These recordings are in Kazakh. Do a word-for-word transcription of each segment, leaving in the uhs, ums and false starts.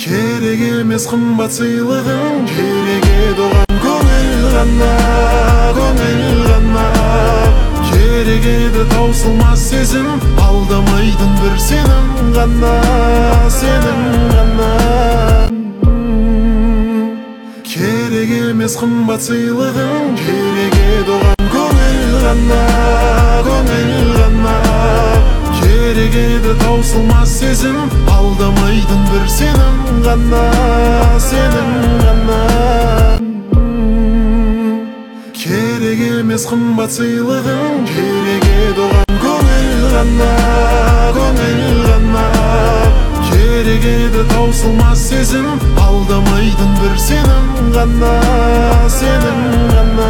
керек емес қымбат сыйлығың, керек еді оған көңіл ғана, көңіл ғана. Керек еді таусылмас сезім, алдамайтын бір сенім ғана, сенім ғана. Керек емес қымбат сыйлығың, керек еді оған көңіл ғана, көңіл ғана. Керек еді таусылмас сезім, алдамайтын бір сенім ғана, сенім ғана. Керек емес қымбат сыйлығың, керек еді оған көңіл ғана, көңіл ғана. Керек еді таусылмас сезім, алдамайтын бір сенім ғана, сенім ғана.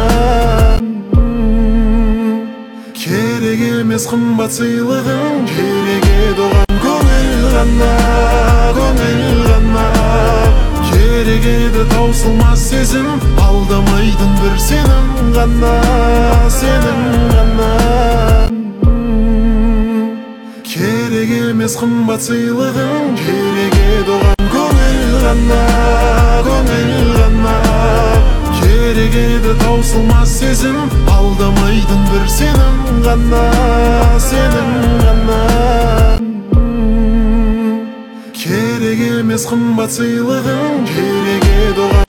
Керек емес қымбат сыйлығың, керек еді оған көңіл ғана, көңіл ғана. Керек еді таусылмас сезім, алдамайтын бір сенім ғана, сенім ғана. Керек емес қымбат сыйлығың, керек еді оған көңіл ғана, көңіл ғана. Керек еді таусылмас сезім, алдамайтын бір сенім ғана, сенім ғана. Керек емес қымбат сыйлығың, керек еді оған